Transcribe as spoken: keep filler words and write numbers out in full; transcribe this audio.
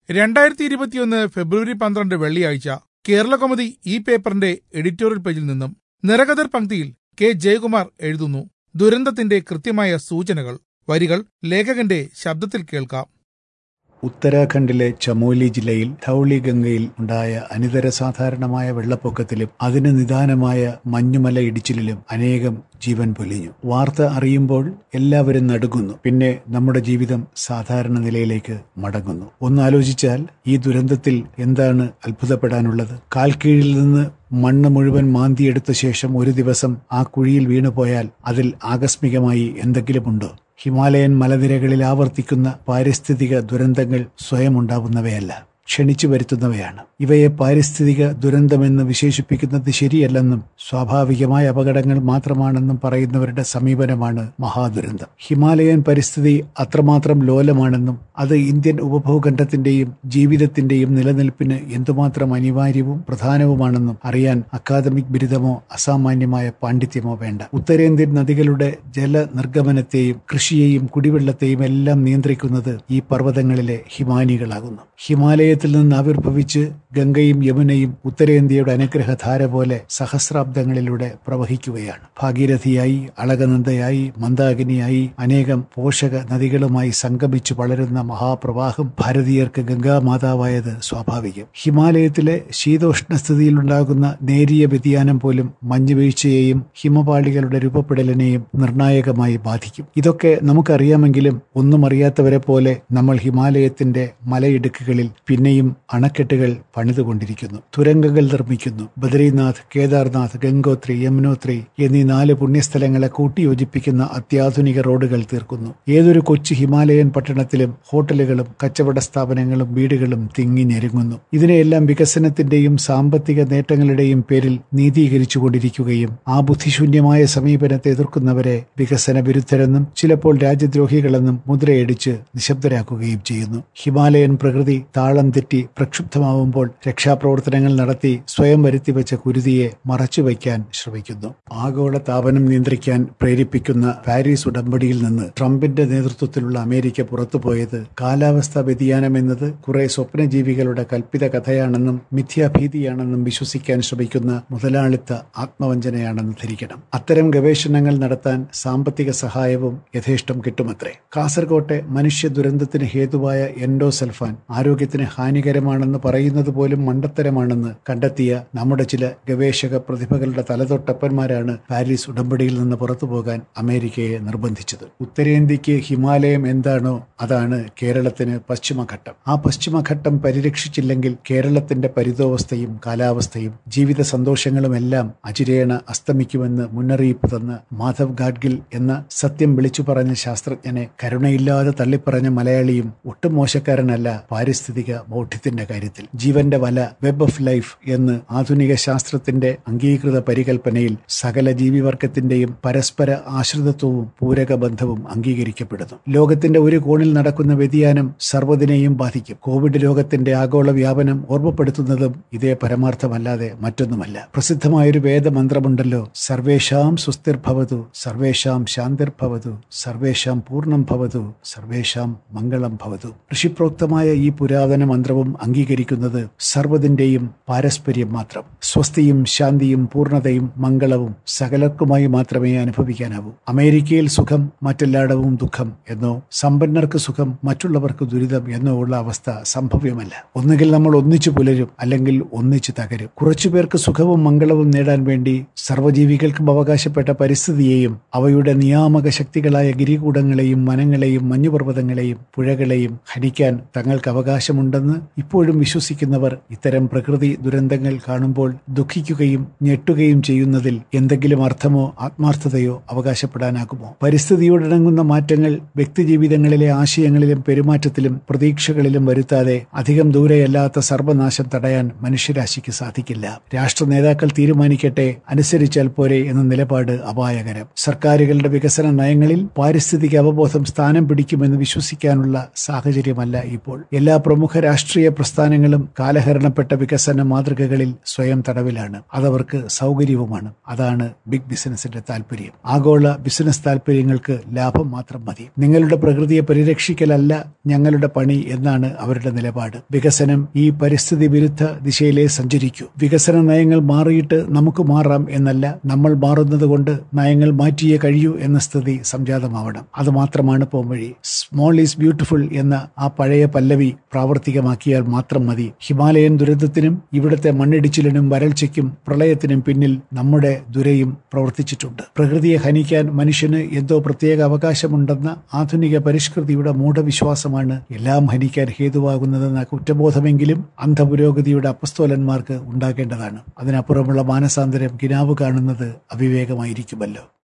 രണ്ടായിരത്തി ഇരുപത്തിയൊന്ന് ഫെബ്രുവരി പന്ത്രണ്ട് വെള്ളിയാഴ്ച കേരളകൗമുദി ഈ പേപ്പറിന്റെ എഡിറ്റോറിയൽ പേജിൽ നിന്നും നിറകതിർ പങ്ക്തിയിൽ കെ ജയകുമാർ എഴുതുന്നു. ദുരന്തത്തിന്റെ കൃത്യമായ സൂചനകൾ. വരികൾ ലേഖകന്റെ ശബ്ദത്തിൽ കേൾക്കാം. ഉത്തരാഖണ്ഡിലെ ചമോലി ജില്ലയിൽ ധൌളി ഗംഗയിൽ ഉണ്ടായ അനിതര സാധാരണമായ വെള്ളപ്പൊക്കത്തിലും അതിന് നിദാനമായ മഞ്ഞുമല ഇടിച്ചിലിലും അനേകം ജീവൻ പൊലിഞ്ഞു. വാർത്ത അറിയുമ്പോൾ എല്ലാവരും നടുങ്ങുന്നു. പിന്നെ നമ്മുടെ ജീവിതം സാധാരണ നിലയിലേക്ക് മടങ്ങുന്നു. ഒന്നാലോചിച്ചാൽ ഈ ദുരന്തത്തിൽ എന്താണ് അത്ഭുതപ്പെടാനുള്ളത്? കാൽക്കീഴിൽ നിന്ന് മണ്ണ് മുഴുവൻ മാന്തിയെടുത്ത ശേഷം ഒരു ദിവസം ആ കുഴിയിൽ വീണുപോയാൽ അതിൽ ആകസ്മികമായി എന്തെങ്കിലുമുണ്ടോ? ഹിമാലയൻ മലനിരകളിൽ ആവർത്തിക്കുന്ന പാരിസ്ഥിതിക ദുരന്തങ്ങൾ സ്വയം ഉണ്ടാവുന്നവയല്ല, ക്ഷണിച്ചു വരുത്തുന്നവയാണ്. ഇവയെ പാരിസ്ഥിതിക ദുരന്തമെന്ന് വിശേഷിപ്പിക്കുന്നത് ശരിയല്ലെന്നും സ്വാഭാവികമായ അപകടങ്ങൾ മാത്രമാണെന്നും പറയുന്നവരുടെ സമീപനമാണ് മഹാദുരന്തം. ഹിമാലയൻ പരിസ്ഥിതി അത്രമാത്രം ലോലമാണെന്നും അത് ഇന്ത്യൻ ഉപഭൂഖണ്ഡത്തിന്റെയും ജീവിതത്തിന്റെയും നിലനിൽപ്പിന് എന്തുമാത്രം അനിവാര്യവും പ്രധാനവുമാണെന്നും അറിയാൻ അക്കാദമിക് ബിരുദമോ അസാമാന്യമായ പാണ്ഡിത്യമോ വേണ്ട. ഉത്തരേന്ത്യൻ നദികളുടെ ജലനിർഗമനത്തെയും കൃഷിയെയും കുടിവെള്ളത്തെയും എല്ലാം നിയന്ത്രിക്കുന്നത് ഈ പർവ്വതങ്ങളിലെ ഹിമാനികളാകുന്നു. ഹിമാലയ ത്തിൽ നിന്ന് ആവിർഭവിച്ച് ഗംഗയും യമുനയും ഉത്തരേന്ത്യയുടെ അനുഗ്രഹധാര പോലെ സഹസ്രാബ്ദങ്ങളിലൂടെ പ്രവഹിക്കുകയാണ്. ഭാഗീരഥിയായി, അളകനന്ദയായി, മന്ദാകിനിയായി അനേകം പോഷക നദികളുമായി സംഗമിച്ചു വളരുന്ന മഹാപ്രവാഹം ഭാരതീയർക്ക് ഗംഗാമാതാവായത് സ്വാഭാവികം. ഹിമാലയത്തിലെ ശീതോഷ്ണസ്ഥിതിയിലുണ്ടാകുന്ന നേരിയ വ്യതിയാനം പോലും മഞ്ഞുവീഴ്ചയെയും ഹിമപാളികളുടെ രൂപപ്പെടലിനെയും നിർണായകമായി ബാധിക്കും. ഇതൊക്കെ നമുക്കറിയാമെങ്കിലും ഒന്നും അറിയാത്തവരെ പോലെ നമ്മൾ ഹിമാലയത്തിന്റെ മലയിടുക്കുകളിൽ പിന്നെയും അണക്കെട്ടുകൾ പണിതുകൊണ്ടിരിക്കുന്നു, തുരങ്കങ്ങൾ നിർമ്മിക്കുന്നു. ബദ്രീനാഥ്, കേദാർനാഥ്, ഗംഗോത്രി, യമുനോത്രി എന്നീ നാല് പുണ്യസ്ഥലങ്ങളെ കൂട്ടിയോജിപ്പിക്കുന്ന അത്യാധുനിക റോഡുകൾ തീർക്കുന്നു. ഏതൊരു കൊച്ചു ഹിമാലയൻ പട്ടണത്തിലും ഹോട്ടലുകളും കച്ചവട സ്ഥാപനങ്ങളും വീടുകളും തിങ്ങി ഞെരുങ്ങുന്നു. ഇതിനെയെല്ലാം വികസനത്തിന്റെയും സാമ്പത്തിക നേട്ടങ്ങളുടെയും പേരിൽ നീതീകരിച്ചുകൊണ്ടിരിക്കുകയും ആ ബുദ്ധിശൂന്യമായ സമീപനത്തെ എതിർക്കുന്നവരെ വികസന വിരുദ്ധരെന്നും ചിലപ്പോൾ രാജ്യദ്രോഹികളെന്നും മുദ്രയടിച്ച് നിശബ്ദരാക്കുകയും ചെയ്യുന്നു. ഹിമാലയൻ പ്രകൃതി താളം തെറ്റി പ്രക്ഷുബ്ധമാവുമ്പോൾ രക്ഷാപ്രവർത്തനങ്ങൾ നടത്തി സ്വയം വരുത്തിവെച്ച കുരുതിയെ മറച്ചുവയ്ക്കാൻ ശ്രമിക്കുന്നു. ആഗോള താപനം നിയന്ത്രിക്കാൻ പ്രേരിപ്പിക്കുന്ന പാരീസ് ഉടമ്പടിയിൽ നിന്ന് ട്രംപിന്റെ നേതൃത്വത്തിലുള്ള അമേരിക്ക പുറത്തുപോയത് കാലാവസ്ഥാ വ്യതിയാനം എന്നത് കുറെ സ്വപ്നജീവികളുടെ കൽപ്പിത കഥയാണെന്നും മിഥ്യാഭീതിയാണെന്നും വിശ്വസിക്കാൻ ശ്രമിക്കുന്ന മുതലാളിത്ത ആത്മവഞ്ചനയാണെന്ന് ധരിക്കണം. അത്തരം ഗവേഷണങ്ങൾ നടത്താൻ സാമ്പത്തിക സഹായവും യഥേഷ്ടം കിട്ടുമത്രേ. കാസർകോട്ടെ മനുഷ്യ ദുരന്തത്തിന് ഹേതുവായ എൻഡോസൾഫാൻ ആരോഗ്യത്തിന് ഹാനികരമാണെന്ന് പറയുന്നത് പോലും മണ്ടത്തരമാണെന്ന് കണ്ടെത്തിയ നമ്മുടെ ചില ഗവേഷക പ്രതിഭകളുടെ തലതൊട്ടപ്പന്മാരാണ് പാരീസ് ഉടമ്പടിയിൽ നിന്ന് പുറത്തുപോകാൻ അമേരിക്കയെ നിർബന്ധിച്ചത്. ഉത്തരേന്ത്യക്ക് ഹിമാലയം എന്താണോ അതാണ് കേരളത്തിന് പശ്ചിമഘട്ടം. ആ പശ്ചിമഘട്ടം പരിരക്ഷിച്ചില്ലെങ്കിൽ കേരളത്തിന്റെ പരിതോവസ്ഥയും കാലാവസ്ഥയും ജീവിത സന്തോഷങ്ങളുമെല്ലാം അചിരേണ അസ്തമിക്കുമെന്ന് മുന്നറിയിപ്പ് തന്ന മാധവ് ഗാഡ്ഗിൽ എന്ന സത്യം വിളിച്ചു പറഞ്ഞ ശാസ്ത്രജ്ഞനെ കരുണയില്ലാതെ തള്ളിപ്പറഞ്ഞ മലയാളിയും ഒട്ടും മോശക്കാരനല്ല പാരിസ്ഥിതിക ബോധ്യത്തിന്റെ കാര്യത്തിൽ. ജീവന്റെ വല, വെബ് ഓഫ് ലൈഫ് എന്ന് ആധുനിക ശാസ്ത്രത്തിന്റെ അംഗീകൃത പരികൽപ്പനയിൽ സകല ജീവിവർഗത്തിന്റെയും പരസ്പര ആശ്രിതത്വവും പൂരക ബന്ധവും അംഗീകരിക്കപ്പെടുന്നു. ലോകത്തിന്റെ ഒരു കോണിൽ നടക്കുന്ന വ്യതിയാനം സർവ്വതിനെയും ബാധിക്കും. കോവിഡ് രോഗത്തിന്റെ ആഗോള വ്യാപനം ഓർമ്മപ്പെടുത്തുന്നതും ഇതേ പരമാർത്ഥമല്ലാതെ മറ്റൊന്നുമല്ല. പ്രസിദ്ധമായൊരു വേദമന്ത്രമുണ്ടല്ലോ, സർവേഷാം സ്വസ്തിർഭവതു, സർവേഷാം ശാന്തിർഭവതു, സർവേഷാം പൂർണ്ണം ഭവതു, സർവേഷാം മംഗളം ഭവതു. ഋഷിപ്രോക്തമായ ഈ പുരാതന മന്ത്രവും അംഗീകരിക്കുന്നത് സർവ്വതിന്റെയും പാരസ്പര്യം മാത്രം. സ്വസ്തിയും ശാന്തിയും പൂർണ്ണതയും മംഗളവും സകലർക്കുമായി മാത്രമേ അനുഭവിക്കാനാവൂ. അമേരിക്കയിൽ സുഖം, മറ്റെല്ലായിടവും ദുഃഖം എന്നോ സമ്പന്നർക്ക് സുഖം, മറ്റുള്ളവർക്ക് ദുരിതം എന്നോ ഉള്ള അവസ്ഥ സംഭവ്യമല്ല. ഒന്നുകിൽ നമ്മൾ ഒന്നിച്ചു പുലരും, അല്ലെങ്കിൽ ഒന്നിച്ചു തകരും. കുറച്ചുപേർക്ക് സുഖവും മംഗളവും നേടാൻ വേണ്ടി സർവ്വജീവികൾക്കും അവകാശപ്പെട്ട പരിസ്ഥിതിയെയും അവയുടെ നിയാമക ശക്തികളായ ഗിരികൂടങ്ങളെയും വനങ്ങളെയും മഞ്ഞുപർവ്വതങ്ങളെയും പുഴകളെയും ഹനിക്കാൻ തങ്ങൾക്ക് അവകാശമുണ്ടെന്ന് ഇപ്പോഴും വിശ്വസിക്കുന്നവർ ഇത്തരം പ്രകൃതി ദുരന്തങ്ങൾ കാണുമ്പോൾ ദുഃഖിക്കുകയും ഞെട്ടുകയും ചെയ്യുന്നതിൽ എന്തെങ്കിലും അർത്ഥമോ ആത്മാർത്ഥതയോ അവകാശപ്പെടാനാകുമോ? പരിസ്ഥിതിയോടിണങ്ങുന്ന മാറ്റങ്ങൾ വ്യക്തിജീവിതങ്ങളിലെ ആശയങ്ങളിലും പെരുമാറ്റത്തിലും പ്രതീക്ഷകളിലും വരുത്താതെ അധികം ദൂരെയല്ലാത്ത സർവനാശം തടയാൻ മനുഷ്യരാശിക്ക് സാധിക്കില്ല. രാഷ്ട്ര നേതാക്കൾ തീരുമാനിക്കട്ടെ, അനുസരിച്ചാൽ പോരെ എന്ന നിലപാട് അപായകരം. സർക്കാരുകളുടെ വികസന നയങ്ങളിൽ പാരിസ്ഥിതിക അവബോധം സ്ഥാനം പിടിക്കുമെന്ന് വിശ്വസിക്കാനുള്ള സാഹചര്യമല്ല ഇപ്പോൾ. എല്ലാ പ്രമുഖ രാഷ്ട്രീയ രാഷ്ട്രീയ പ്രസ്ഥാനങ്ങളും കാലഹരണപ്പെട്ട വികസന മാതൃകകളിൽ സ്വയം തടവിലാണ്. അതവർക്ക് സൗകര്യവുമാണ്. അതാണ് ബിഗ് ബിസിനസിന്റെ താല്പര്യം. ആഗോള ബിസിനസ് താല്പര്യങ്ങൾക്ക് ലാഭം മാത്രം മതി. നിങ്ങളുടെ പ്രകൃതിയെ പരിരക്ഷിക്കലല്ല ഞങ്ങളുടെ പണി എന്നാണ് അവരുടെ നിലപാട്. വികസനം ഈ പരിസ്ഥിതി വിരുദ്ധ ദിശയിലേ സഞ്ചരിക്കൂ. വികസന നയങ്ങൾ മാറിയിട്ട് നമുക്ക് മാറാം എന്നല്ല, നമ്മൾ മാറുന്നത് കൊണ്ട് നയങ്ങൾ മാറ്റിയേ കഴിയൂ എന്ന സ്ഥിതി സംജാതമാവണം. അത് മാത്രമാണ് പോംവഴി. സ്മോൾ ഈസ് ബ്യൂട്ടിഫുൾ എന്ന ആ പഴയ പല്ലവി പ്രാവർത്തികമാക്കിയാൽ മാത്രം മതി. ഹിമാലയൻ ദുരന്തത്തിനും ഇവിടുത്തെ മണ്ണിടിച്ചിലിനും വരൾച്ചയ്ക്കും പ്രളയത്തിനും പിന്നിൽ നമ്മുടെ ദുരയും പ്രവർത്തിച്ചിട്ടുണ്ട്. പ്രകൃതിയെ ഹനിക്കാൻ മനുഷ്യന് എന്തോ പ്രത്യേക അവകാശമുണ്ടെന്ന ആധുനിക പരിഷ്കൃതിയുടെ മൂഢവിശ്വാസമാണ് എല്ലാം ഹനിക്കാൻ ഹേതുവാകുന്നതെന്ന കുറ്റബോധമെങ്കിലും അന്ധപുരോഗതിയുടെ അപ്പസ്തോലന്മാർക്ക് ഉണ്ടാകേണ്ടതാണ്. അതിനപ്പുറമുള്ള മാനസാന്തരം കിനാവ് കാണുന്നത് അവിവേകമായിരിക്കുമല്ലോ.